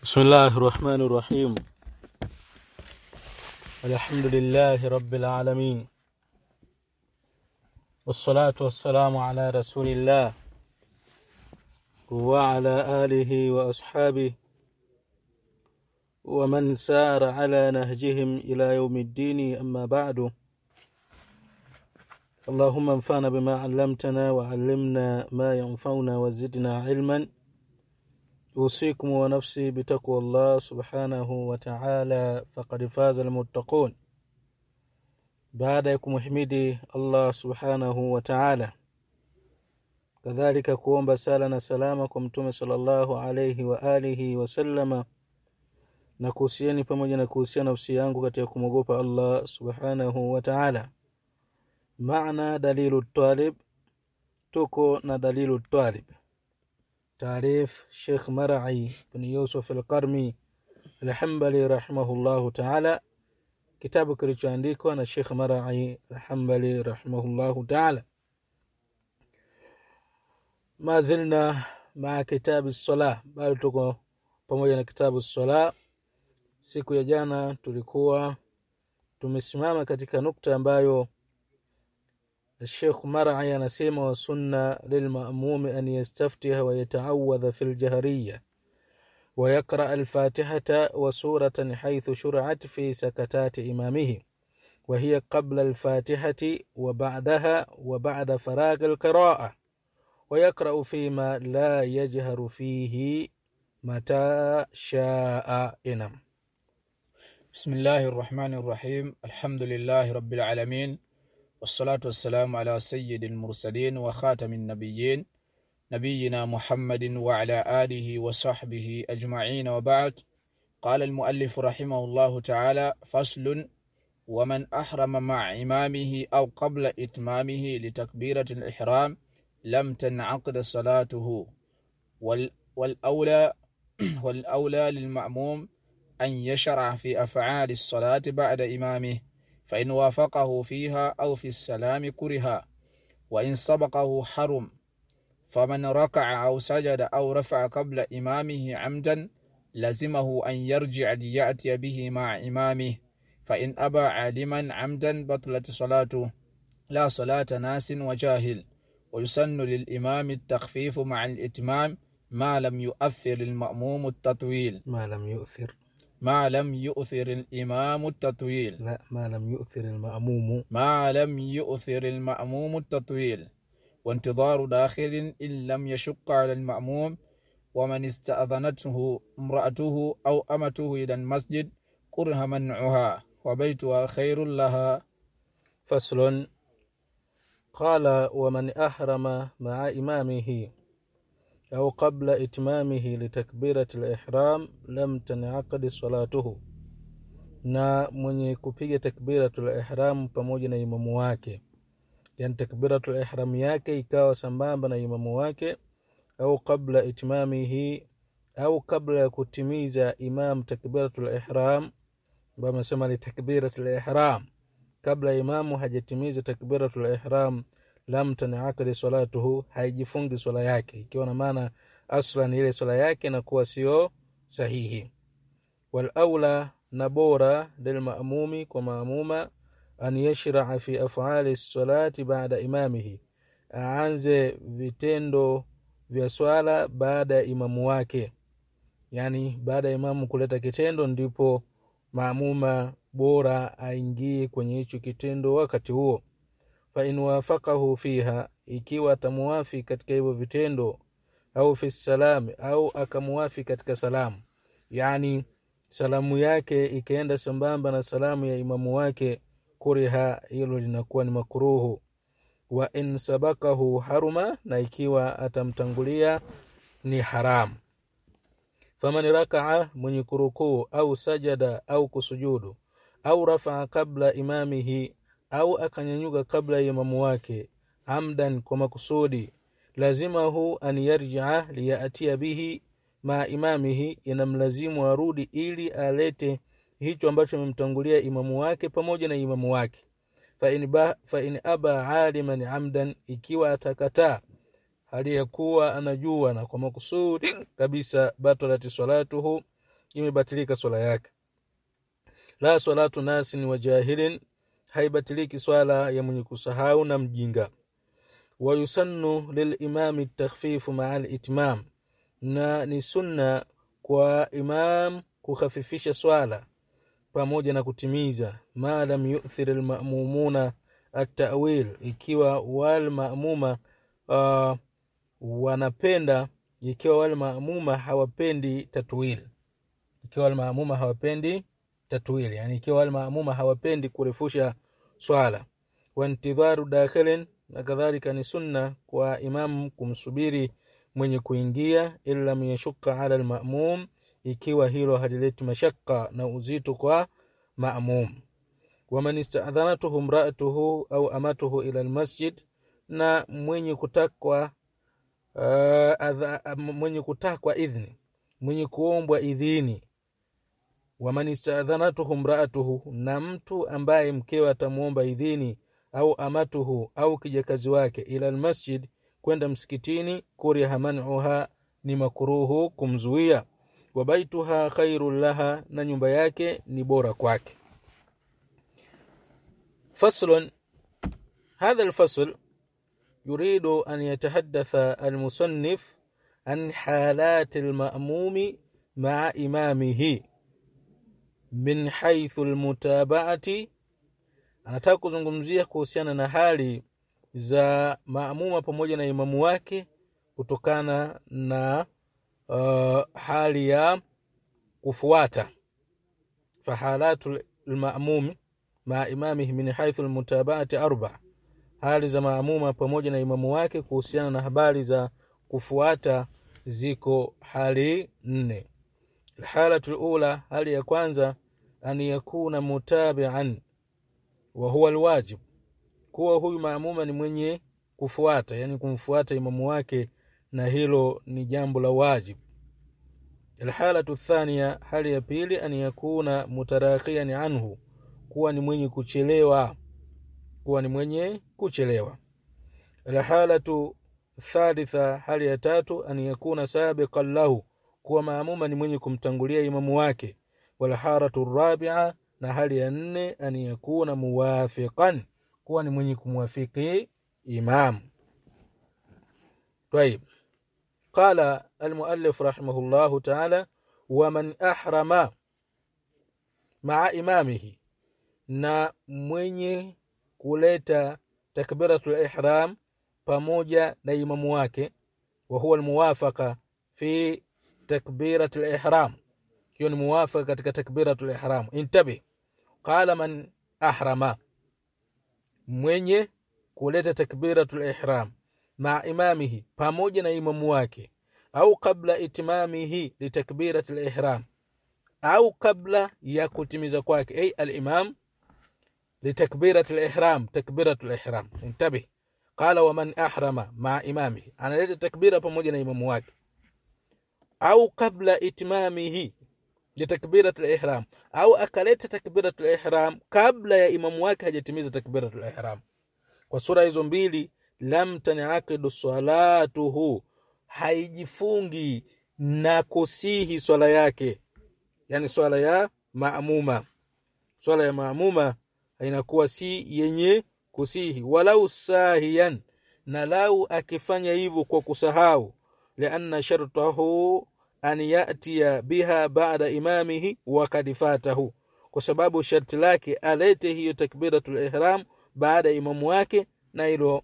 بسم الله الرحمن الرحيم. الحمد لله رب العالمين، والصلاة والسلام على رسول الله وعلى آله وأصحابه ومن سار على نهجهم إلى يوم الدين. أما بعد، اللهم انفعنا بما علمتنا وعلمنا ما ينفعنا وزدنا علما. أوصيكم ونفسي بتقوى الله سبحانه وتعالى، فقد فاز المتقون. baada ya kumhimidi Allah subhanahu wa ta'ala, kadhalika kuomba sala na salama kwa mtume sallallahu alayhi wa alihi wa sallama, na kuhusieni pamoja na kuhusiana nafsi yangu katika kumogopa Allah subhanahu wa ta'ala. Maana dalilu talib, tuko na dalilu talib. Taarif Sheikh Mar'i bin Yusuf al-Qarmi al-Hanbali rahimahullahu ta'ala, kitabu kilichoandikwa na Sheikh Mar'i al-Hanbali rahimahullahu ta'ala. Mazilna maa kitabu as-salah, bado tuko pamoja na kitabu as-salah. Siku ya jana tulikuwa tumesimama katika nukta ambayo Sheikh Mar'i anasema wa sunna lilma'mum an yastaftiha wa yata'awadha fil jahriyya wa yaqra al-fatihata wa suratan haythu shur'at fi sakatati imamihi wa hiya qabla al-fatihati wa ba'daha wa ba'da faragh al-qira'ah wa yaqra fima la yajharu fihi mata sha'a. Inam. Bismillahir Rahmanir Rahim. Alhamdulillahi Rabbil Alamin. والصلاة والسلام على سيد المرسلين وخاتم النبيين نبينا محمد وعلى آله وصحبه أجمعين، وبعد. قال المؤلف رحمه الله تعالى: فصل: ومن أحرم مع إمامه أو قبل إتمامه لتكبيرة الإحرام لم تنعقد صلاته، والأولى للمأموم أن يشرع في أفعال الصلاة بعد إمامه، فإن وافقه فيها أو في السلام كرها، وإن سبقه حرم. فمن ركع أو سجد أو رفع قبل إمامه عمدا لزمه أن يرجع ليأتي به مع إمامه، فإن أبى عالما عمدا بطلت صلاته، لا صلاة ناس وجاهل. ويسن للإمام التخفيف مع الإتمام ما لم يؤثر المأموم التطويل. ما لم يؤثر الإمام التطويل. لا، ما لم يؤثر المأموم. ما لم يؤثر المأموم التطويل. وانتظار داخل إن لم يشق على المأموم. ومن استأذنته امرأته أو أمته إلى المسجد كره منعها وبيتها خير لها. فصل: قال: ومن أحرم مع إمامه أو قبل إتمامه لتكبيرة الإحرام لم تنعقد صلاته. na mwenye kupiga takbiratul ihram pamoja na imamu wake, yani takbiratul ihram yake ikawa sambamba na imamu wake, au kabla itmamihi, au kabla ya kutimiza imam takbiratul ihram, bama sema ni takbiratul ihram, kabla imamu hajatimiza takbiratul ihram, lam tan'aqid salatuhu, haijifungi swala yake, ikiwa na maana aslan ile swala yake na kuwa sio sahihi. Wal aula, na bora, lil maamumi, kwa maamuma, an yashra'a fi af'ali salati ba'da imamihi, aanze vitendo vya swala baada ya imamu wake, yani baada ya imamu kuleta kitendo ndipo maamuma bora aingie kwenye hicho kitendo wakati huo. Fa in wafaqahu fiha, ikiwa atamuwafi katika hivyo vitendo, au fi salami, au akamuwafi katika salamu, yani salamu yake ikaenda sambamba na salamu ya imamu wake, kuriha, hilo linakuwa ni makruhu. Wa in sabakahu haruma, na ikiwa atamtangulia ni haramu. Faman raka'a, mwenye kurukuu, au sajada, au kusujudu, au rafa'a kabla imamihi, au akanyanyuka kabla ya imamu wake, amdan, kwa makusudi, lazimahu an yarji'a liyatia bihi ma imamihi, inamlazimu arudi ili alete hicho ambacho amemtangulia imamu wake pamoja na imamu wake. Fa in aba aliman amdan, ikiwa atakataa hali ya kuwa anajua na kwa makusudi kabisa, batalati salatuhu, imebatilika swala yake. La salatu nasin wa jahilin, haibatiliki swala ya mwenye kusahau na mjinga. Wa yusannu lilimami at-takhfifu ma'a al-itmam, na ni sunna kwa imam kukhafifisha swala pamoja na kutimiza. Ma lam yu'thir al-ma'mumuna at-ta'wil, ikiwa wal ma'muma wanapenda, ikiwa wal ma'muma hawapendi tatwil, ikiwa wal ma'muma hawapendi tatwil, yani ikiwa wal ma'muma hawapendi kurefusha swala. Wa intidharu dakhilin, na kadhalika ni sunna kwa imam kumsubiri mwenye kuingia, illa yashqa ala al-ma'mum, ikiwa hilo halileti mashaka na uzito kwa ma'mum. Wa man ista'dhanatuhu imra'atuhu au amatuhu ila al-masjid, na mwenye kutakwa idhni, mwenye kuombwa idhini. Wa man ista'dhanatuhu imra'atuhu, na mtu ambaye mkewe atamuomba idhini, au amatuhu, au kijakazi wake, ila al-masjid, kwenda msikitini, kuriha man'uha, ni makruhu kumzuia. Wa baituha khairul laha, na nyumba yake ni bora kwake. فصل. هذا الفصل يريد أن يتحدث المصنف عن حالات المأموم مع إمامه من حيث المتابعة. Anataka kuzungumzia kuhusiana na hali za maamuma pamoja na imamu wake kutokana na hali ya kufuata. Fahalatul maamum ma imamihi min haythu almutaba'ati 4. Hali za maamuma pamoja na imamu wake kuhusiana na habari za kufuata ziko hali 4. Alhalatul ula, hali ya kwanza, an yakuna mutabi'an wa huwa alwajib, kuwa huyu maamuma ni mwenye kufuata, yani kumfuata imamu wake, na hilo ni jambo la wajib. Alhalatu thania, hali ya pili, an yakuna mutarakhiyan anhu, kuwa ni mwenye kuchelewa, Alhalatu thalitha, hali ya tatu, an yakuna sabiqan lahu, kuwa maamuma ni mwenye kumtangulia imamu wake. Walharatu rabi'a, na hali ya 4, an yakuna muwafiqan, kuwa ni mwenye kumwafiki imam. طيب. قال المؤلف رحمه الله تعالى: ومن أحرم مع إمامه, na mwenye kuleta takbiratul ihram pamoja na imamu wake, wa huwa almuwafaqa fi takbiratul ihram, hiyo ni muwafaqa katika takbiratul ihram. Intabi, qala man ahrama, mwenye kuleta takbiratul ihram ma imamihi, pamoja na imamu wake, au qabla itimamihi li takbiratul ihram, au kabla ya kutimiza kwake, ay al-imam li takbiratul ihram, takbiratul ihram. Intabi, qala wa man ahrama ma imamihi, analeta takbira pamoja na imamu wake, au qabla itimamihi li takbiratul ihram, au akaleta takbiratul ihram kabla ya imamu wake hajatimiza takbiratul ihram. Kwa sura hizo mbili, lam tanaqidu salatuhu, haijifungi na kusihi swala yake, yani swala ya maamuma. Swala ya maamuma inakuwa si yenye kusihi, walau sahiyan, na lau akifanya hivyo kwa kusahau, lianna shartahu an ya'tiya biha ba'da imamihi wa qad fatahu, kwa sababu sharti lake alete hiyo takbiratul ihram baada ya imamu wake, na hilo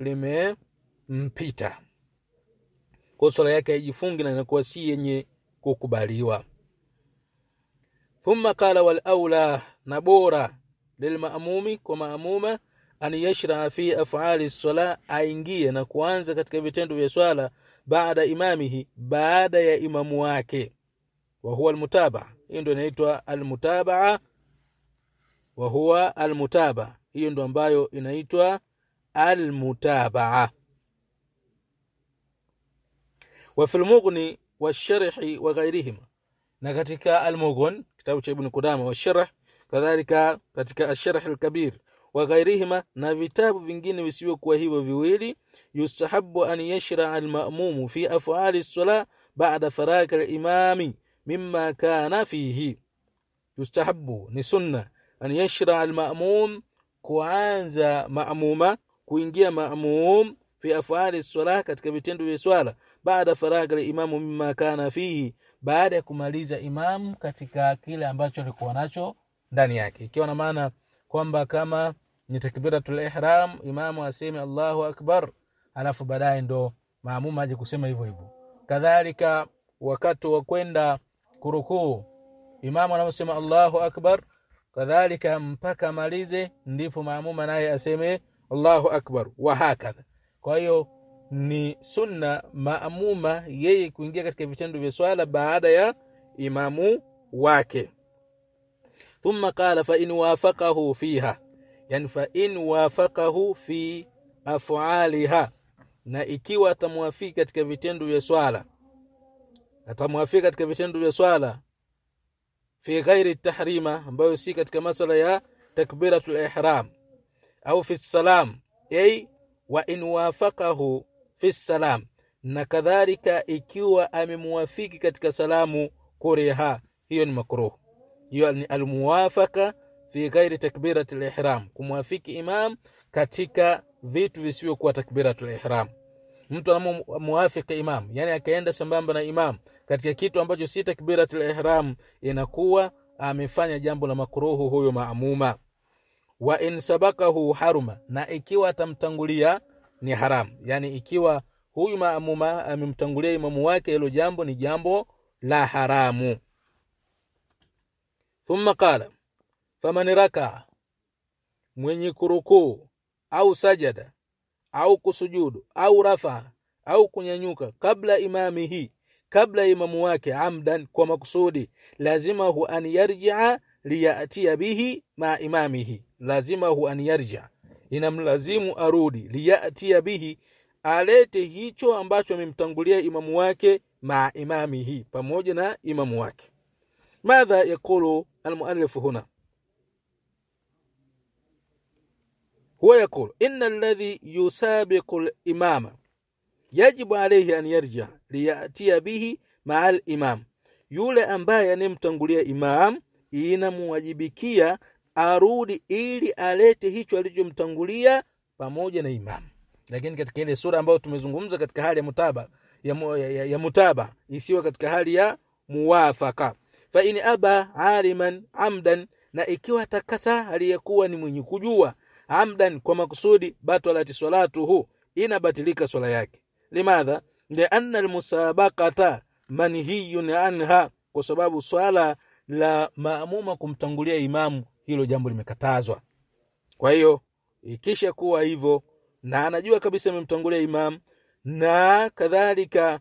limempita. Kwa swala yake haijifungi na inakuwa si yenye kukubaliwa. Thumma qala wal aula, na bora lil maamumi, kwa maamuma, an yashra fi af'ali as-salah, aingie na kuanza katika vitendo vya swala, baada imamihi, baada ya imamu wake, wa huwa almutabaa. Hiyo ndio inaitwa almutabaa, wa huwa almutabaa, hiyo ndio ambayo inaitwa almutabaa. Wa fil mughni washarhi wa ghayrihima, na katika al-Mughni, kitabu cha Ibn Qudama, wa sharh kadhalika katika ash-Sharh al-Kabir, wa ghayrihima, na vitabu vingine visivyokuwa hivyo viwili, yustahabbu an yashra al-ma'mum fi af'ali as-salah ba'da faragh al-imami mimma kana fihi. Yustahabbu, ni sunna, an yashra al-ma'mum, kuanza ma'muma, kuingia ma'mum fi af'ali as-salah, katika vitendo vya swala, baada faragha al-imamu mimma kana fihi, baada ya kumaliza imam katika kile ambacho alikuwa nacho ndani yake. Ikiwa na maana kwamba kama ni takbiratul ihram, imamu aseme Allahu akbar, alafu baadaye ndo maamuma aje kusema hivyo hivyo. Kadhalika wakati wa kwenda kurukuu, imamu anaposema Allahu akbar, kadhalika mpaka malize ndipo maamuma naye aseme Allahu akbar, wa hakadha. Kwa hiyo ni sunna maamuma yeye kuingia katika vitendo vya swala baada ya imamu wake. Thumma qala fa in wafaqahu fiha, yani fa in wafaqahu fi af'aliha, na ikiwa atamwafiki katika vitendo vya swala, atamwafiki katika vitendo vya swala fi ghairi tahrima, ambayo si katika masala ya takbiratul ihram, au fi salam, ay wa in wafaqahu fi salam, na kadhalika ikiwa amemwafiki katika salamu, kuriha, hiyo ni makruh. Hiyo ni almuwafaqa fi ghairi takbiratul ihram, kumwafiki imam katika vitu visivyo kuwa takbiratul ihram. Mtu anamuafiki imam, yani akaenda sambamba na imam katika kitu ambacho si takbiratul ihram, inakuwa amefanya jambo la makruhu huyo maamuma. Wa in sabaqahu haruma, na ikiwa atamtangulia ni haram, yani ikiwa huyu maamuma amemtangulia imamu wake, hilo jambo ni jambo la haramu. Thumma qala faman raka, mwenye kurukuu au sajada au kusujudu au rafa au kunyanyuka, kabla imamihi, kabla imamu wake, amdan, kwa makusudi, lazima hu an yarji'a liya'tiya bihi ma imamihi, lazima hu an yarji'a, inamlazimu arudi, liya'tiya bihi, alete hicho ambacho amemtangulia imamu wake, ma imamihi, pamoja na imamu wake. Madha yakulu almuallif huna? هو يقول إن الذي يسابق الإمام يجب عليه أن يرجع ليأتي به مع الإمام. yule ambaye anemtangulia imam inamuwajibikia arudi ili alete hicho alichomtangulia pamoja na imam. Lakini katika ile sura ambayo tumezungumza katika hali ya mutaba ya mutaba, isiwe katika hali ya muwafaka. Fa in aba aliman amdan, na ikiwa atakata aliyekuwa ni mwenye kujua, amdan, kwa makusudi, batalati salatuhu, inabatilika swala yake. Limadha? Lianna almusabaqata manhiyun anha, kwa sababu swala la maamuma kumtangulia imamu, hilo jambo limekatazwa. Kwa hiyo ikisha kuwa hivyo na anajua kabisa amemtangulia imamu, na kadhalika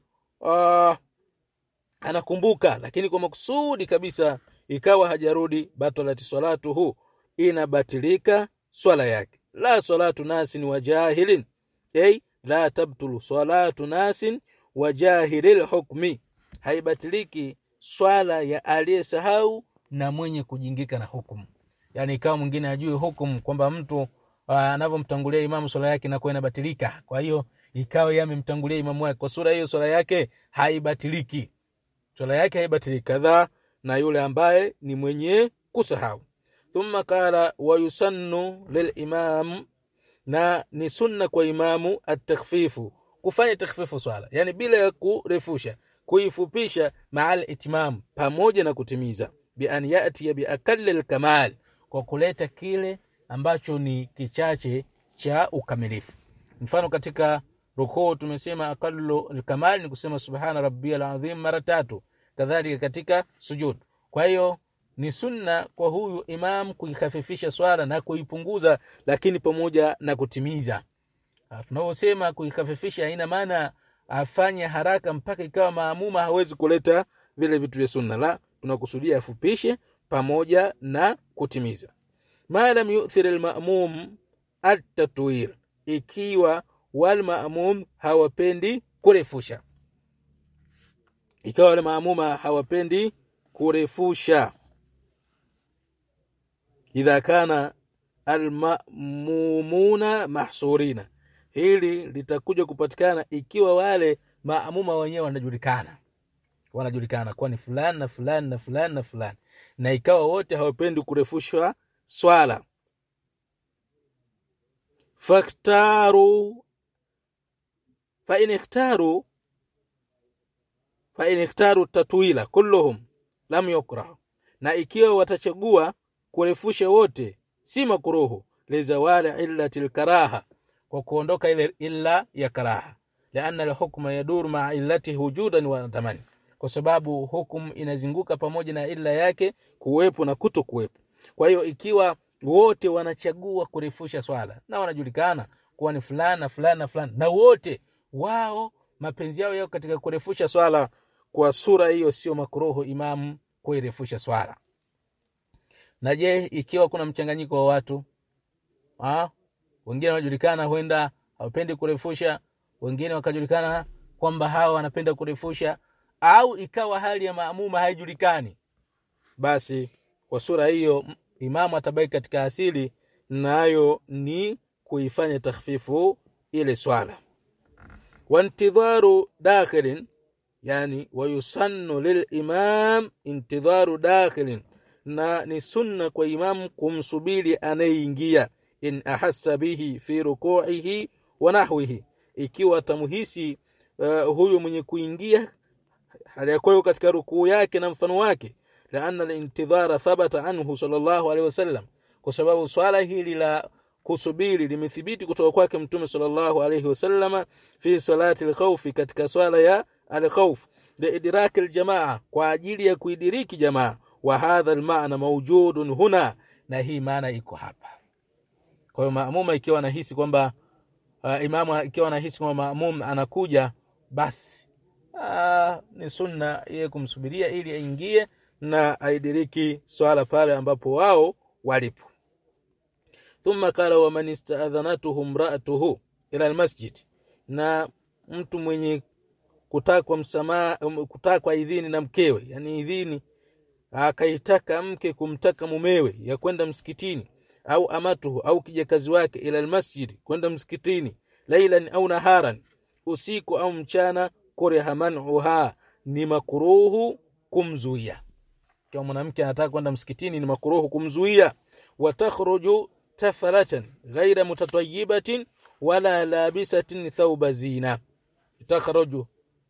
anakumbuka, lakini kwa makusudi kabisa ikawa hajarudi, batalati salatuhu, inabatilika swala yake. La salatu nasin wa jahilin, ay la tabtulu salatu nasin wa jahilil hukmi, haibatiliki swala ya aliyesahau na mwenye kujingika na hukumu. Yani kama mwingine ajue hukumu kwamba mtu anavomtangulia imamu swala yake inakuwa inabatilika, kwa hiyo ikawa yeye amemtangulia imamu wake, kwa sura hiyo swala yake haibatiliki, swala yake haibatiliki kadha na yule ambaye ni mwenye kusahau. Thumma qala wa yusannu lilimam, na ni sunna kwa imamu at-takhfifu, kufanya takhfifu swala, yani bila ya kurefusha, kuifupisha, ma'al itmam, pamoja na kutimiza, bi an yati bi aqall al-kamal, kwa kuleta kile ambacho ni kichache cha ukamilifu. Mfano katika rukuu tumesema aqallu al-kamal ni kusema subhana rabbiyal azim mara 3, kadhalika katika sujud. Kwa hiyo ni sunna kwa huyu imam kuikhafifisha swala na kuipunguza, lakini pamoja na kutimiza. Tunaposema kuikhafifisha, haina maana afanye haraka mpaka ikawa maamuma hawezi kuleta vile vitu vya sunna, la, tunakusudia afupishe pamoja na kutimiza. Ma lam yu'thir al-ma'mum at-tatwir, ikiwa wal ma'mum hawapendi kurefusha, ikawa wale maamuma hawapendi kurefusha. Idha kana al-ma'mumuna mahsurina, hili litakuja kupatikana ikiwa wale maamuma wenyewe wanajulikana, wanajulikana kwa ni fulani na fulani na fulani na fulani, na ikawa wote hawapendi kurefusha swala. Faktaru fa in ikhtaru tatwila kulluhum lam yukrah, na ikiwa watachagua kurefusha wote si makruhu lizawali illatil karaha, kwa kuondoka ile illa ya karaha, lianna al-hukma yaduru ma'a illatihi wujudan wa adaman, kwa sababu hukumu inazunguka pamoja na illa yake kuwepo na kutokuwepo. Kwa hiyo ikiwa wote wanachagua kurefusha swala na wanajulikana kuwa ni fulani na fulani na fulani, na wote wao mapenzi yao yako katika kurefusha swala, kwa sura hiyo sio makruhu imamu kuirefusha swala. Na je, ikiwa kuna mchanganyiko wa watu, wengine wanajulikana huenda hawapendi kurefusha, wengine wakajulikana kwamba hawa wanapenda kurefusha, au ikawa hali ya maamuma haijulikani, basi kwa sura hiyo imamu atabaki katika asili, nayo ni kuifanya takhfifu ile swala. Wa intidharu dakhilin, yani wayusannu lilimam intidharu dakhilin, na ni sunna kwa imam kumsubiri anayeingia, in ahassa bihi fi ruku'ihi wa nahwihi, ikiwa tamuhisi huyo mwenye kuingia hali yako katika rukuu yake na mfano wake, laanna al-intidhara thabata anhu sallallahu alaihi wasallam, kwa sababu swala hili la kusubiri limethibiti kutoka kwake mtume sallallahu alaihi wasallam fi salati al-khawf, katika swala ya al-khawf, li idraki al-jamaa, kwa ajili ya kuidiriki jamaa. Wa hadha al-ma'na mawjudun huna, na hii maana iko hapa. Kwa hiyo maamuma ikiwa anahisi kwamba imamu ikiwa anahisi kwamba maamum anakuja, basi ni sunna yeye kumsubiria ili aingie na aidiriki swala pale ambapo wao walipo. Thumma qala wa man ista'adhanatuhum ra'atuhu ila almasjid, na mtu mwenye kutakwa msamaha, kutakwa idhini na mkewe, yani idhini akaitaka mke kumtaka mumewe ya kwenda msikitini, au amatuhu au kijakazi wake, ila almasjid, kwenda msikitini, lailan au naharan, usiku au mchana, kuriha man'uha, ni makruhu kumzuia. Kama mwanamke anataka kwenda msikitini ni makruhu kumzuia. Wa takhruju tafalatan ghayra mutatayyibatin wala labisatin thawba zina, takhruju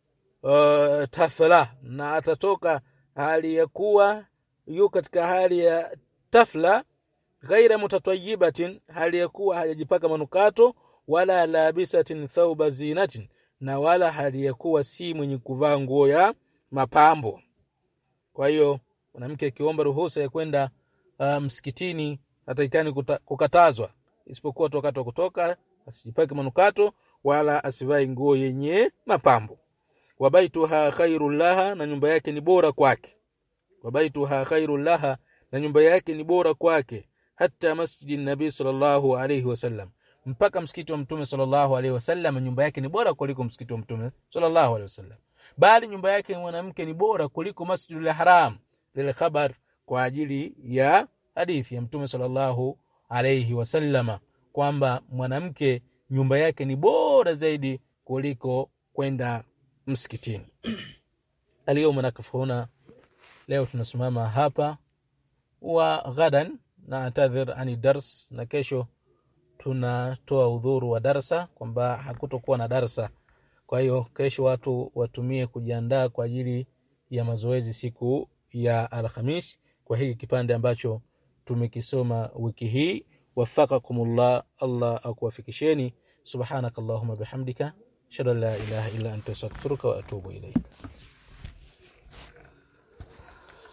tafala, na atatoka hali ya kuwa yuko katika hali ya tafla, ghayra mutatayyibatin, hali ya kuwa hajajipaka manukato, wala labisatin thawba zinatin, na wala hali ya kuwa si mwenye kuvaa nguo ya mapambo. Kwa hiyo mwanamke akiomba ruhusa ya kwenda msikitini hataikani kukatazwa, isipokuwa wakati wa kutoka asijipake manukato wala asivae nguo yenye mapambo. Wa baituha khairul laha, na nyumba yake ni bora kwake. Wa baituha khairul laha, na nyumba yake ni bora kwake. Hatta masjidin nabii sallallahu alayhi wasallam, mpaka msikiti wa mtume sallallahu alayhi wasallam nyumba yake ni bora kuliko msikiti wa mtume sallallahu alayhi wasallam. Bali nyumba yake mwanamke ni bora kuliko Masjidul Haram, lile khabar kwa ajili ya hadithi ya mtume sallallahu alayhi wasallam kwamba mwanamke nyumba yake ni bora zaidi kuliko kwenda msikitini. Leo nakafuna, leo tunasimama hapa, wa ghadan na atadhir ani dars, na kesho tunatoa udhuru wa darasa kwamba hakutokuwa na darasa. Kwa hiyo kesho watu watumie kujiandaa kwa ajili ya mazoezi siku ya Alhamis kwa hiki kipande ambacho tumekisoma wiki hii. Wafaqakumullah, Allah akuwafikisheni. Subhanakallahumma bihamdika, shalla la ilaha illa anta astaghfiruka wa atubu ilayk.